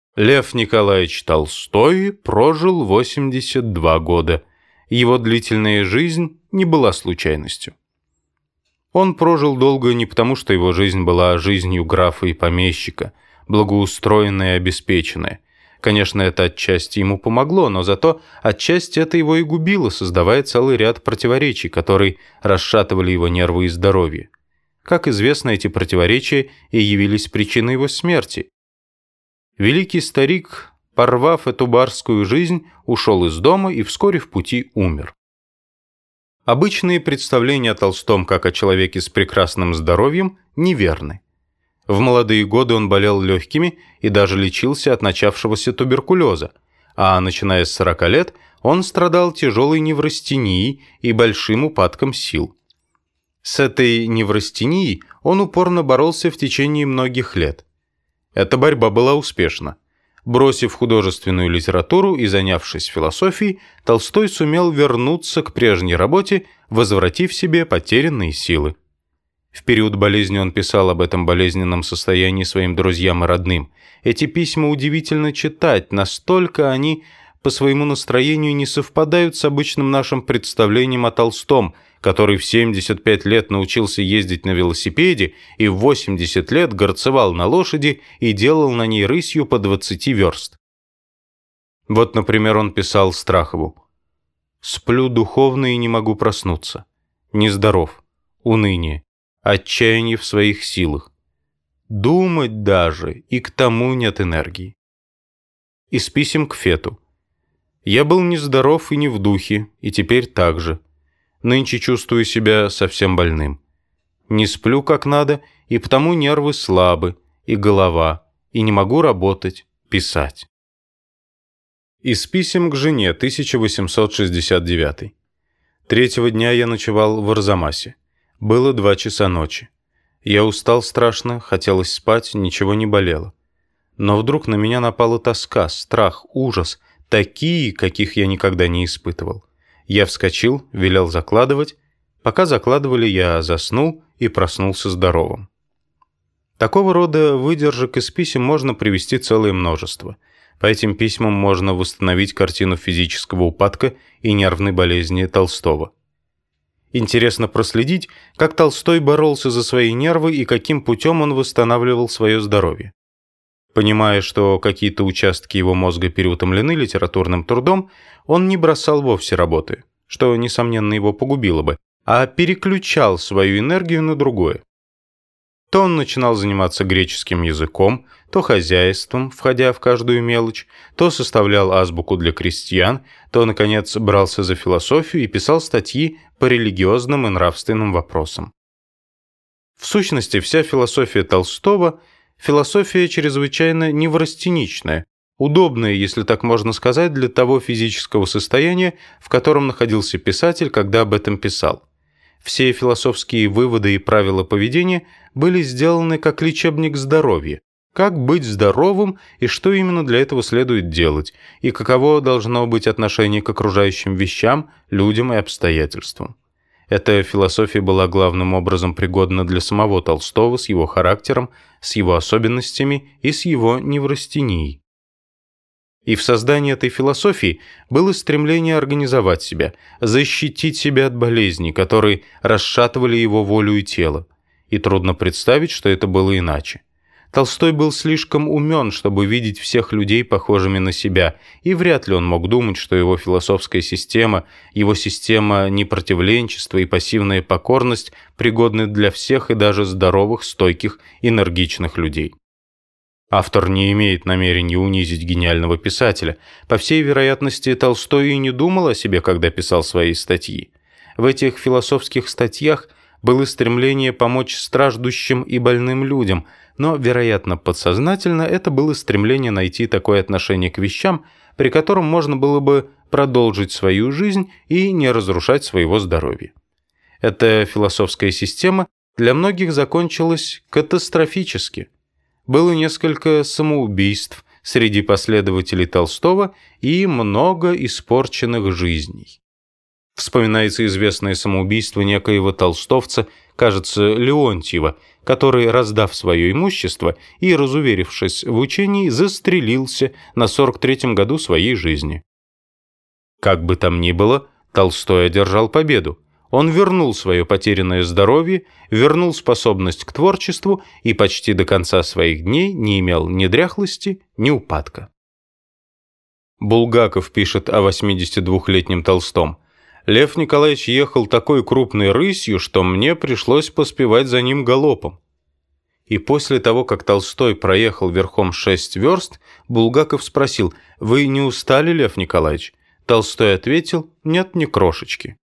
Лев Николаевич Толстой прожил 82 года. Его длительная жизнь не была случайностью. Он прожил долго не потому, что его жизнь была жизнью графа и помещика, благоустроенная и обеспеченная. Конечно, это отчасти ему помогло, но зато отчасти это его и губило, создавая целый ряд противоречий, которые расшатывали его нервы и здоровье. Как известно, эти противоречия и явились причиной его смерти. Великий старик, порвав эту барскую жизнь, ушел из дома и вскоре в пути умер. Обычные представления о Толстом как о человеке с прекрасным здоровьем неверны. В молодые годы он болел легкими и даже лечился от начавшегося туберкулеза, а начиная с 40 лет он страдал тяжелой неврастенией и большим упадком сил. С этой неврастенией он упорно боролся в течение многих лет. Эта борьба была успешна. Бросив художественную литературу и занявшись философией, Толстой сумел вернуться к прежней работе, возвратив себе потерянные силы. В период болезни он писал об этом болезненном состоянии своим друзьям и родным. Эти письма удивительно читать, настолько они по своему настроению не совпадают с обычным нашим представлением о Толстом, который в 75 лет научился ездить на велосипеде и в 80 лет горцевал на лошади и делал на ней рысью по 20 верст. Вот, например, он писал Страхову: «Сплю духовно и не могу проснуться. Нездоров, уныние, отчаяние в своих силах. Думать даже, и к тому нет энергии». Из писем к Фету: «Я был нездоров и не в духе, и теперь так же. Нынче чувствую себя совсем больным. Не сплю как надо, и потому нервы слабы, и голова, и не могу работать, писать». Из писем к жене, 1869. Третьего дня я ночевал в Арзамасе. Было 2 часа ночи. Я устал страшно, хотелось спать, ничего не болело. Но вдруг на меня напала тоска, страх, ужас, такие, каких я никогда не испытывал. Я вскочил, велел закладывать. Пока закладывали, я заснул и проснулся здоровым. Такого рода выдержек из писем можно привести целое множество. По этим письмам можно восстановить картину физического упадка и нервной болезни Толстого. Интересно проследить, как Толстой боролся за свои нервы и каким путем он восстанавливал свое здоровье. Понимая, что какие-то участки его мозга переутомлены литературным трудом, он не бросал вовсе работы, что, несомненно, его погубило бы, а переключал свою энергию на другое. То он начинал заниматься греческим языком, то хозяйством, входя в каждую мелочь, то составлял азбуку для крестьян, то, наконец, брался за философию и писал статьи по религиозным и нравственным вопросам. В сущности, вся философия Толстого – философия чрезвычайно неврастеничная, удобная, если так можно сказать, для того физического состояния, в котором находился писатель, когда об этом писал. Все философские выводы и правила поведения были сделаны как лечебник здоровья. Как быть здоровым и что именно для этого следует делать, и каково должно быть отношение к окружающим вещам, людям и обстоятельствам. Эта философия была главным образом пригодна для самого Толстого с его характером, с его особенностями и с его неврастенией. И в создании этой философии было стремление организовать себя, защитить себя от болезней, которые расшатывали его волю и тело. И трудно представить, что это было иначе. Толстой был слишком умен, чтобы видеть всех людей похожими на себя, и вряд ли он мог думать, что его философская система, его система непротивленчества и пассивная покорность пригодны для всех и даже здоровых, стойких, энергичных людей. Автор не имеет намерения унизить гениального писателя. По всей вероятности, Толстой и не думал о себе, когда писал свои статьи. В этих философских статьях было стремление помочь страждущим и больным людям, но, вероятно, подсознательно это было стремление найти такое отношение к вещам, при котором можно было бы продолжить свою жизнь и не разрушать своего здоровья. Эта философская система для многих закончилась катастрофически. Было несколько самоубийств среди последователей Толстого и много испорченных жизней. Вспоминается известное самоубийство некоего толстовца, кажется, Леонтьева, который, раздав свое имущество и разуверившись в учении, застрелился на 43-м году своей жизни. Как бы там ни было, Толстой одержал победу. Он вернул свое потерянное здоровье, вернул способность к творчеству и почти до конца своих дней не имел ни дряхлости, ни упадка. Булгаков пишет о 82-летнем Толстом. «Лев Николаевич ехал такой крупной рысью, что мне пришлось поспевать за ним галопом». И после того, как Толстой проехал верхом 6 верст, Булгаков спросил: «Вы не устали, Лев Николаевич?» Толстой ответил: «Нет, ни крошечки».